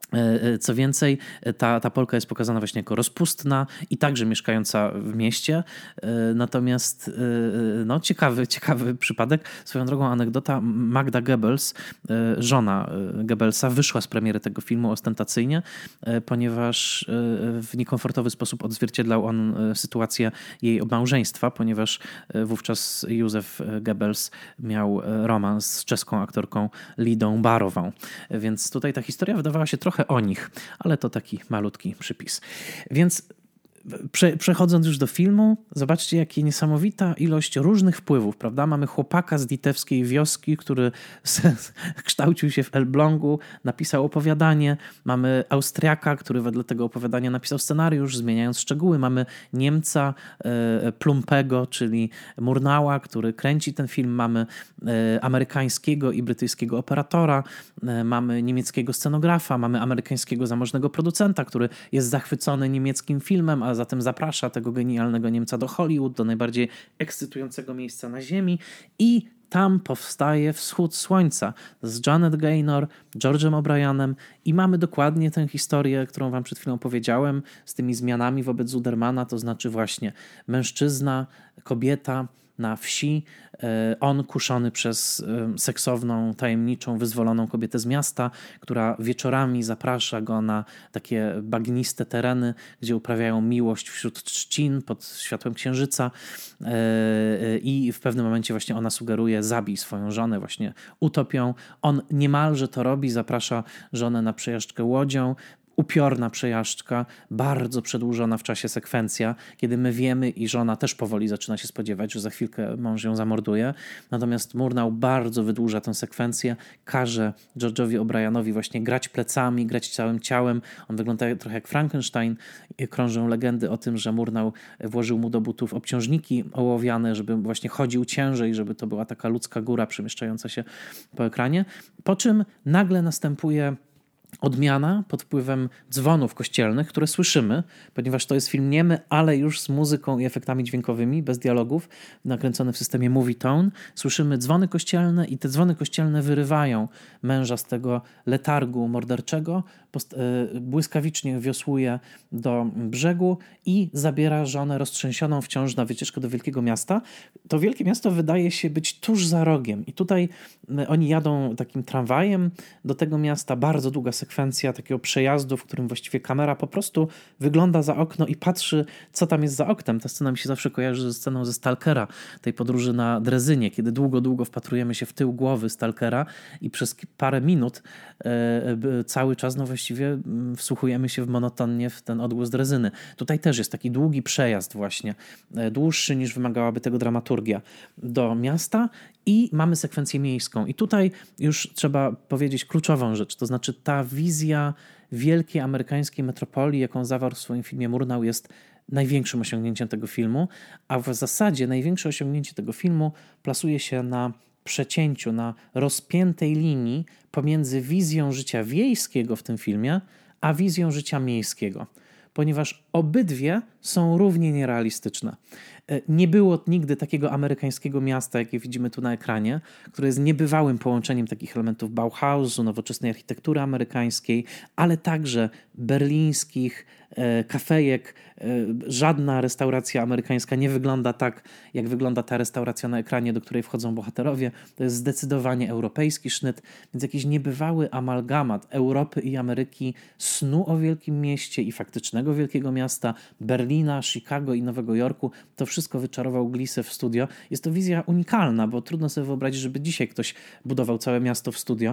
co więcej, ta Polka jest pokazana właśnie jako rozpustna i także mieszkająca w mieście. Natomiast no, ciekawy przypadek. Swoją drogą anegdota, Magda Goebbels, żona Goebbelsa, wyszła z premiery tego filmu ostentacyjnie, ponieważ w niekomfortowy sposób odzwierciedlał on sytuację jej małżeństwa, ponieważ wówczas Józef Goebbels miał romans z czeską aktorką Lidą Barową. Więc tutaj ta historia wydawała się trochę o nich, ale to taki malutki przypis. Więc przechodząc już do filmu, zobaczcie, jakie niesamowita ilość różnych wpływów, prawda? Mamy chłopaka z litewskiej wioski, który kształcił się w Elblągu, napisał opowiadanie. Mamy Austriaka, który wedle tego opowiadania napisał scenariusz, zmieniając szczegóły. Mamy Niemca Plumpego, czyli Murnała, który kręci ten film. Mamy amerykańskiego i brytyjskiego operatora. Mamy niemieckiego scenografa. Mamy amerykańskiego zamożnego producenta, który jest zachwycony niemieckim filmem, a zatem zaprasza tego genialnego Niemca do Hollywood, do najbardziej ekscytującego miejsca na ziemi i tam powstaje Wschód Słońca z Janet Gaynor, George'em O'Brienem i mamy dokładnie tę historię, którą wam przed chwilą powiedziałem, z tymi zmianami wobec Zudermana, to znaczy właśnie mężczyzna, kobieta na wsi, on kuszony przez seksowną, tajemniczą, wyzwoloną kobietę z miasta, która wieczorami zaprasza go na takie bagniste tereny, gdzie uprawiają miłość wśród trzcin pod światłem księżyca i w pewnym momencie właśnie ona sugeruje: zabij swoją żonę, właśnie utop ją. On niemalże to robi, zaprasza żonę na przejażdżkę łodzią, upiorna przejażdżka, bardzo przedłużona w czasie sekwencja, kiedy my wiemy i żona też powoli zaczyna się spodziewać, że za chwilkę mąż ją zamorduje. Natomiast Murnau bardzo wydłuża tę sekwencję, każe George'owi O'Brienowi właśnie grać plecami, grać całym ciałem. On wygląda trochę jak Frankenstein. Krążą legendy o tym, że Murnau włożył mu do butów obciążniki ołowiane, żeby właśnie chodził ciężej, żeby to była taka ludzka góra przemieszczająca się po ekranie. Po czym nagle następuje odmiana pod wpływem dzwonów kościelnych, które słyszymy, ponieważ to jest film niemy, ale już z muzyką i efektami dźwiękowymi, bez dialogów, nakręcony w systemie Movietone. Słyszymy dzwony kościelne i te dzwony kościelne wyrywają męża z tego letargu morderczego, błyskawicznie wiosłuje do brzegu i zabiera żonę roztrzęsioną wciąż na wycieczkę do wielkiego miasta. To wielkie miasto wydaje się być tuż za rogiem i tutaj oni jadą takim tramwajem do tego miasta, bardzo długa sekwencja takiego przejazdu, w którym właściwie kamera po prostu wygląda za okno i patrzy, co tam jest za oknem. Ta scena mi się zawsze kojarzy ze sceną ze Stalkera, tej podróży na drezynie, kiedy długo wpatrujemy się w tył głowy Stalkera i przez parę minut cały czas właściwie wsłuchujemy się monotonnie w ten odgłos drezyny. Tutaj też jest taki długi przejazd właśnie, dłuższy niż wymagałaby tego dramaturgia, do miasta i mamy sekwencję miejską. I tutaj już trzeba powiedzieć kluczową rzecz, to znaczy ta wizja wielkiej amerykańskiej metropolii, jaką zawarł w swoim filmie Murnau, jest największym osiągnięciem tego filmu, a w zasadzie największe osiągnięcie tego filmu plasuje się na przecięciu, na rozpiętej linii pomiędzy wizją życia wiejskiego w tym filmie, a wizją życia miejskiego, ponieważ obydwie są równie nierealistyczne. Nie było nigdy takiego amerykańskiego miasta, jakie widzimy tu na ekranie, które jest niebywałym połączeniem takich elementów Bauhausu, nowoczesnej architektury amerykańskiej, ale także berlińskich kafejek. Żadna restauracja amerykańska nie wygląda tak, jak wygląda ta restauracja na ekranie, do której wchodzą bohaterowie. To jest zdecydowanie europejski sznyt, więc jakiś niebywały amalgamat Europy i Ameryki, snu o wielkim mieście i faktycznego wielkiego miasta, Berlina, Chicago i Nowego Jorku. To wszystko wyczarował Glissew w studio. Jest to wizja unikalna, bo trudno sobie wyobrazić, żeby dzisiaj ktoś budował całe miasto w studio.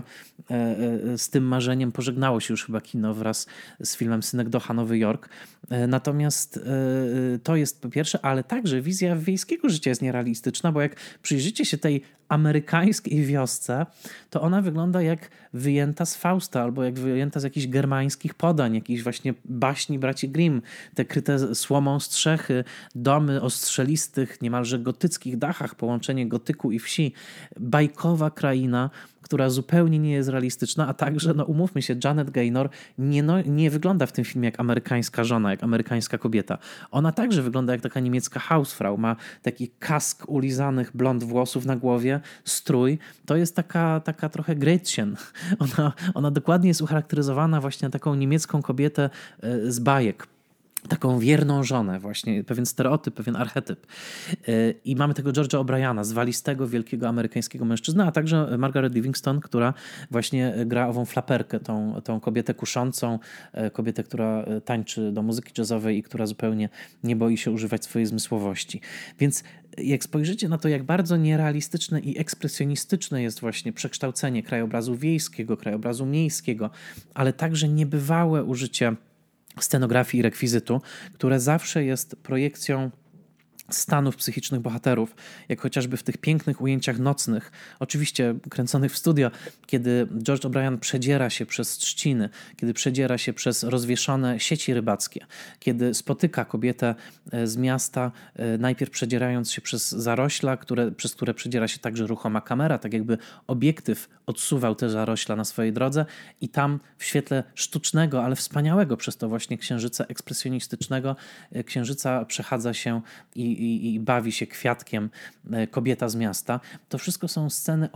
Z tym marzeniem pożegnało się już chyba kino wraz z filmem Synekdocha Nowy Jork. Natomiast to jest po pierwsze, ale także wizja wiejskiego życia jest nierealistyczna, bo jak przyjrzycie się tej amerykańskiej wiosce, to ona wygląda jak wyjęta z Fausta albo jak wyjęta z jakichś germańskich podań, jakichś właśnie baśni braci Grimm, te kryte słomą strzechy, domy o strzelistych, niemalże gotyckich dachach, połączenie gotyku i wsi, bajkowa kraina, która zupełnie nie jest realistyczna, a także, umówmy się, Janet Gaynor nie wygląda w tym filmie jak amerykańska żona, jak amerykańska kobieta. Ona także wygląda jak taka niemiecka Hausfrau. Ma taki kask ulizanych blond włosów na głowie, strój. To jest taka trochę Gretchen. Ona dokładnie jest ucharakteryzowana właśnie taką niemiecką kobietę z bajek. Taką wierną żonę właśnie, pewien stereotyp, pewien archetyp. I mamy tego George'a O'Briana, zwalistego, wielkiego amerykańskiego mężczyznę, a także Margaret Livingston, która właśnie gra ową flaperkę, tą kobietę kuszącą, kobietę, która tańczy do muzyki jazzowej i która zupełnie nie boi się używać swojej zmysłowości. Więc jak spojrzycie na to, jak bardzo nierealistyczne i ekspresjonistyczne jest właśnie przekształcenie krajobrazu wiejskiego, krajobrazu miejskiego, ale także niebywałe użycie scenografii i rekwizytu, które zawsze jest projekcją stanów psychicznych bohaterów, jak chociażby w tych pięknych ujęciach nocnych, oczywiście kręconych w studio, kiedy George O'Brien przedziera się przez trzciny, kiedy przedziera się przez rozwieszone sieci rybackie, kiedy spotyka kobietę z miasta, najpierw przedzierając się przez zarośla, przez które przedziera się także ruchoma kamera, tak jakby obiektyw odsuwał te zarośla na swojej drodze i tam w świetle sztucznego, ale wspaniałego przez to właśnie księżyca ekspresjonistycznego, księżyca przechadza się i bawi się kwiatkiem kobieta z miasta. To wszystko są sceny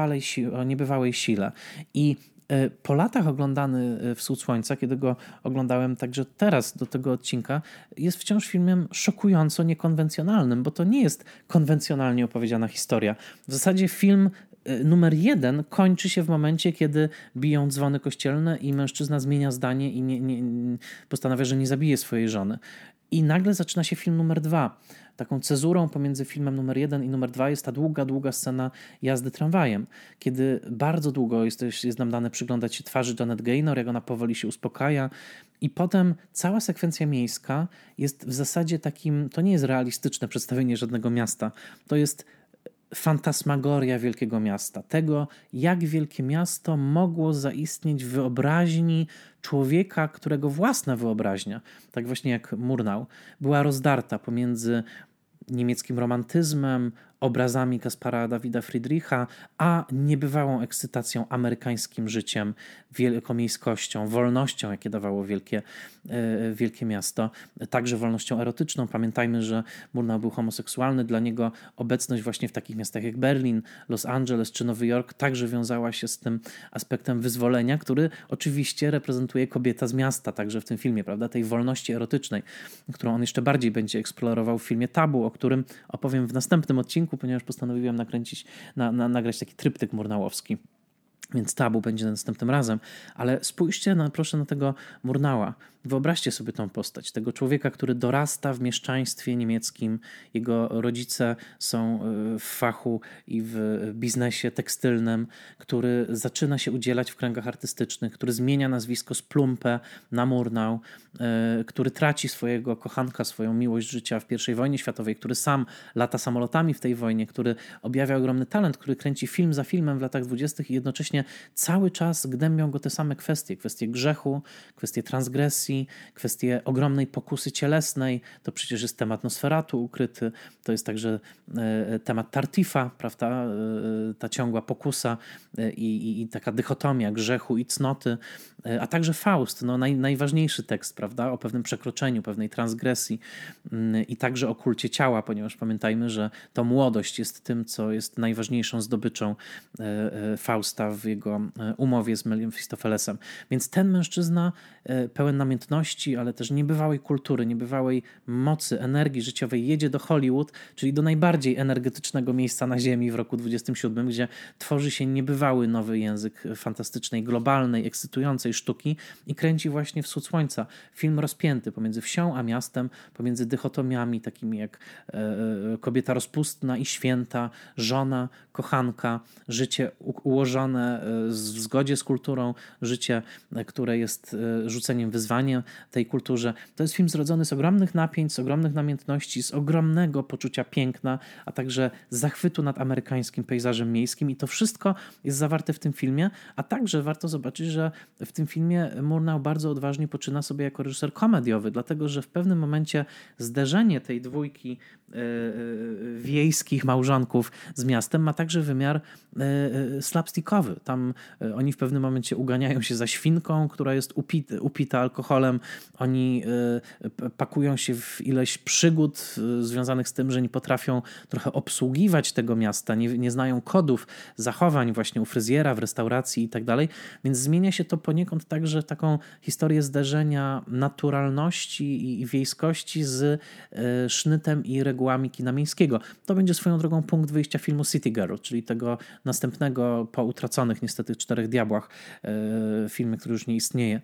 o niebywałej sile. I po latach oglądany Wschód Słońca, kiedy go oglądałem także teraz do tego odcinka, jest wciąż filmem szokująco niekonwencjonalnym, bo to nie jest konwencjonalnie opowiedziana historia. W zasadzie film numer 1 kończy się w momencie, kiedy biją dzwony kościelne i mężczyzna zmienia zdanie i postanawia, że nie zabije swojej żony. I nagle zaczyna się film numer 2. Taką cezurą pomiędzy filmem numer 1 i numer 2 jest ta długa scena jazdy tramwajem, kiedy bardzo długo jest nam dane przyglądać się twarzy Janet Gaynor, jak ona powoli się uspokaja i potem cała sekwencja miejska jest w zasadzie takim, to nie jest realistyczne przedstawienie żadnego miasta, to jest fantasmagoria wielkiego miasta, tego jak wielkie miasto mogło zaistnieć w wyobraźni człowieka, którego własna wyobraźnia, tak właśnie jak Murnau, była rozdarta pomiędzy niemieckim romantyzmem, obrazami Kaspara Dawida Friedricha, a niebywałą ekscytacją amerykańskim życiem, wielkomiejskością, wolnością, jakie dawało wielkie miasto, także wolnością erotyczną. Pamiętajmy, że Murnau był homoseksualny, dla niego obecność właśnie w takich miastach jak Berlin, Los Angeles czy Nowy Jork także wiązała się z tym aspektem wyzwolenia, który oczywiście reprezentuje kobieta z miasta, także w tym filmie, prawda, tej wolności erotycznej, którą on jeszcze bardziej będzie eksplorował w filmie Tabu, o którym opowiem w następnym odcinku, ponieważ postanowiłem nagrać taki tryptyk murnauowski. Więc Tabu będzie następnym razem. Ale spójrzcie proszę na tego Murnała. Wyobraźcie sobie tą postać, tego człowieka, który dorasta w mieszczaństwie niemieckim. Jego rodzice są w fachu i w biznesie tekstylnym, który zaczyna się udzielać w kręgach artystycznych, który zmienia nazwisko z Plumpe na Murnau, który traci swojego kochanka, swoją miłość życia w I wojnie światowej, który sam lata samolotami w tej wojnie, który objawia ogromny talent, który kręci film za filmem w latach 20. i jednocześnie cały czas gnębią go te same kwestie. Kwestie grzechu, kwestie transgresji, kwestie ogromnej pokusy cielesnej. To przecież jest temat Nosferatu ukryty. To jest także temat Tartifa, prawda? Ta ciągła pokusa i taka dychotomia grzechu i cnoty. A także Faust, najważniejszy tekst, prawda? O pewnym przekroczeniu, pewnej transgresji i także o kulcie ciała, ponieważ pamiętajmy, że to młodość jest tym, co jest najważniejszą zdobyczą Fausta w jego umowie z Mefistofelesem. Więc ten mężczyzna pełen namiętności, ale też niebywałej kultury, niebywałej mocy, energii życiowej jedzie do Hollywood, czyli do najbardziej energetycznego miejsca na ziemi w roku 27, gdzie tworzy się niebywały nowy język fantastycznej, globalnej, ekscytującej sztuki i kręci właśnie Wschód Słońca. Film rozpięty pomiędzy wsią a miastem, pomiędzy dychotomiami takimi jak kobieta rozpustna i święta, żona, kochanka, życie ułożone w zgodzie z kulturą, życie, które jest rzuceniem wyzwania tej kulturze. To jest film zrodzony z ogromnych napięć, z ogromnych namiętności, z ogromnego poczucia piękna, a także zachwytu nad amerykańskim pejzażem miejskim i to wszystko jest zawarte w tym filmie, a także warto zobaczyć, że w tym filmie Murnau bardzo odważnie poczyna sobie jako reżyser komediowy, dlatego że w pewnym momencie zderzenie tej dwójki wiejskich małżonków z miastem ma także wymiar slapstickowy. Tam oni w pewnym momencie uganiają się za świnką, która jest upita alkoholem. Oni pakują się w ileś przygód związanych z tym, że nie potrafią trochę obsługiwać tego miasta, nie znają kodów zachowań właśnie u fryzjera, w restauracji i tak dalej. Więc zmienia się to poniekąd także taką historię zderzenia naturalności i wiejskości z sznytem i regułami kina miejskiego. To będzie swoją drogą punkt wyjścia filmu City Girl, czyli tego następnego po utraconych niestety Czterech Diabłach, filmie, który już nie istnieje,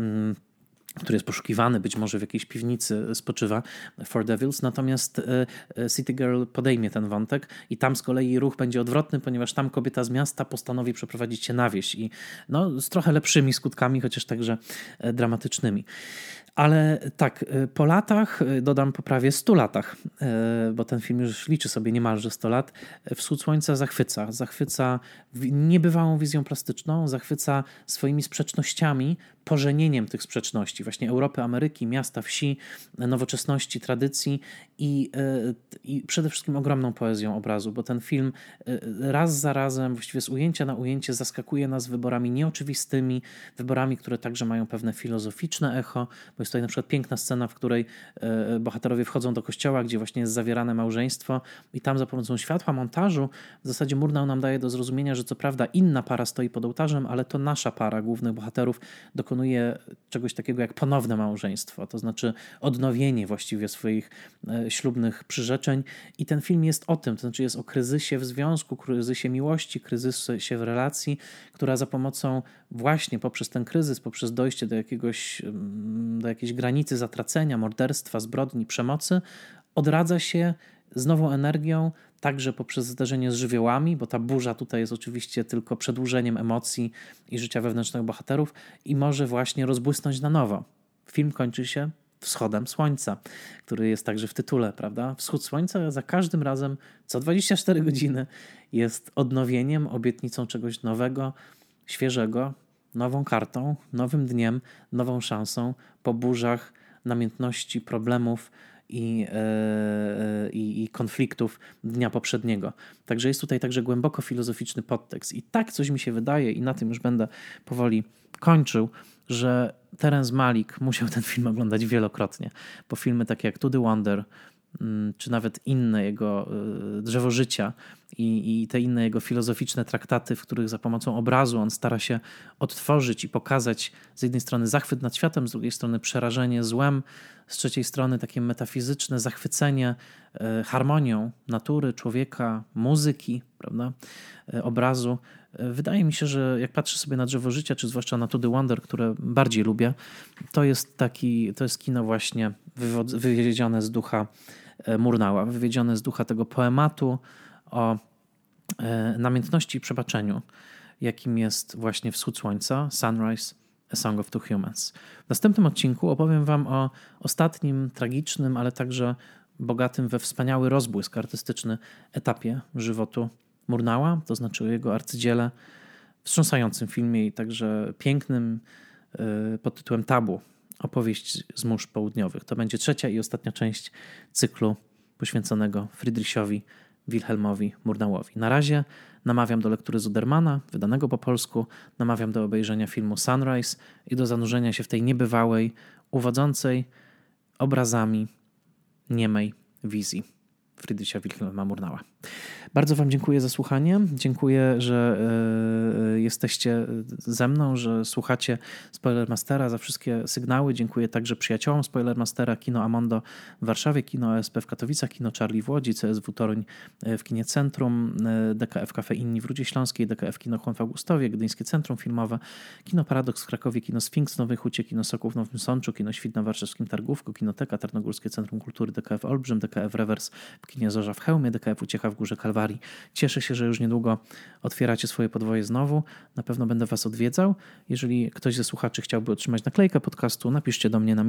który jest poszukiwany, być może w jakiejś piwnicy spoczywa, Four Devils, natomiast City Girl podejmie ten wątek i tam z kolei ruch będzie odwrotny, ponieważ tam kobieta z miasta postanowi przeprowadzić się na wieś i z trochę lepszymi skutkami, chociaż także dramatycznymi. Ale tak, po latach, dodam po prawie 100 latach, bo ten film już liczy sobie niemalże 100 lat, Wschód Słońca zachwyca niebywałą wizją plastyczną, zachwyca swoimi sprzecznościami, pożenieniem tych sprzeczności, właśnie Europy, Ameryki, miasta, wsi, nowoczesności, tradycji i przede wszystkim ogromną poezją obrazu, bo ten film raz za razem, właściwie z ujęcia na ujęcie zaskakuje nas wyborami nieoczywistymi, wyborami, które także mają pewne filozoficzne echo, bo jest tutaj na przykład piękna scena, w której bohaterowie wchodzą do kościoła, gdzie właśnie jest zawierane małżeństwo i tam za pomocą światła, montażu w zasadzie Murnau nam daje do zrozumienia, że co prawda inna para stoi pod ołtarzem, ale to nasza para głównych bohaterów dokonuje czegoś takiego jak ponowne małżeństwo, to znaczy odnowienie właściwie swoich ślubnych przyrzeczeń i ten film jest o tym, to znaczy jest o kryzysie w związku, kryzysie miłości, kryzysie w relacji, która za pomocą właśnie poprzez ten kryzys, poprzez dojście do jakiejś granicy zatracenia, morderstwa, zbrodni, przemocy, odradza się z nową energią, także poprzez zdarzenie z żywiołami, bo ta burza tutaj jest oczywiście tylko przedłużeniem emocji i życia wewnętrznych bohaterów i może właśnie rozbłysnąć na nowo. Film kończy się wschodem słońca, który jest także w tytule, prawda? Wschód słońca za każdym razem, co 24 godziny jest odnowieniem, obietnicą czegoś nowego, świeżego, nową kartą, nowym dniem, nową szansą po burzach, namiętności, problemów i konfliktów dnia poprzedniego. Także jest tutaj także głęboko filozoficzny podtekst. I tak coś mi się wydaje, i na tym już będę powoli kończył, że Terence Malick musiał ten film oglądać wielokrotnie, bo filmy takie jak To the Wonder, czy nawet inne jego Drzewo Życia i te inne jego filozoficzne traktaty, w których za pomocą obrazu on stara się odtworzyć i pokazać z jednej strony zachwyt nad światem, z drugiej strony przerażenie złem, z trzeciej strony takie metafizyczne zachwycenie harmonią natury, człowieka, muzyki, prawda, obrazu. Wydaje mi się, że jak patrzę sobie na Drzewo Życia, czy zwłaszcza na To The Wonder, które bardziej lubię, to jest kino właśnie wywiedzione z ducha Murnała, wywiedzione z ducha tego poematu o namiętności i przebaczeniu, jakim jest właśnie Wschód Słońca, Sunrise, A Song of Two Humans. W następnym odcinku opowiem wam o ostatnim, tragicznym, ale także bogatym we wspaniały rozbłysk artystyczny etapie żywotu Murnała, to znaczy o jego arcydziele, wstrząsającym filmie i także pięknym pod tytułem Tabu, opowieść z mórz południowych. To będzie trzecia i ostatnia część cyklu poświęconego Friedrichowi Wilhelmowi Murnałowi. Na razie namawiam do lektury Zudermana, wydanego po polsku, namawiam do obejrzenia filmu Sunrise i do zanurzenia się w tej niebywałej, uwodzącej obrazami niemej wizji Friedricha Wilhelma Murnała. Bardzo wam dziękuję za słuchanie. Dziękuję, że jesteście ze mną, że słuchacie Spoilermastera, za wszystkie sygnały. Dziękuję także przyjaciołom Spoilermastera, Kino Amondo w Warszawie, Kino ASP w Katowicach, Kino Charlie w Łodzi, CSW Toruń w Kinie Centrum, DKF Cafe Inni w Rudzie Śląskiej, DKF Kino Chłon w Augustowie, Gdyńskie Centrum Filmowe, Kino Paradoks w Krakowie, Kino Sfinks w Nowej Hucie, Kino Sokół w Nowym Sączu, Kino Świt na Warszawskim Targówku, Kinoteka, Tarnogórskie Centrum Kultury, DKF Olbrzym, DKF Rewers w Kinie Zorza w Chełmie, DKF Uciecha w Górze Kalwarii. Cieszę się, że już niedługo otwieracie swoje podwoje znowu. Na pewno będę was odwiedzał. Jeżeli ktoś ze słuchaczy chciałby otrzymać naklejkę podcastu, napiszcie do mnie na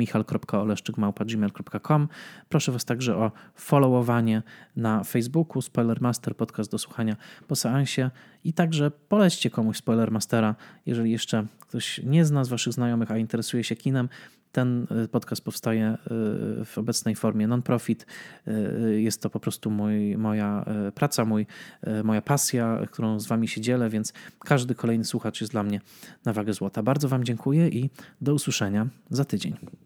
michal.oleszczyk@gmail.com. Proszę was także o followowanie na Facebooku, Spoilermaster, podcast do słuchania po seansie i także polećcie komuś Spoilermastera, jeżeli jeszcze ktoś nie zna z waszych znajomych, a interesuje się kinem. Ten podcast powstaje w obecnej formie non-profit. Jest to po prostu moja praca, moja pasja, którą z wami się dzielę, więc każdy kolejny słuchacz jest dla mnie na wagę złota. Bardzo wam dziękuję i do usłyszenia za tydzień.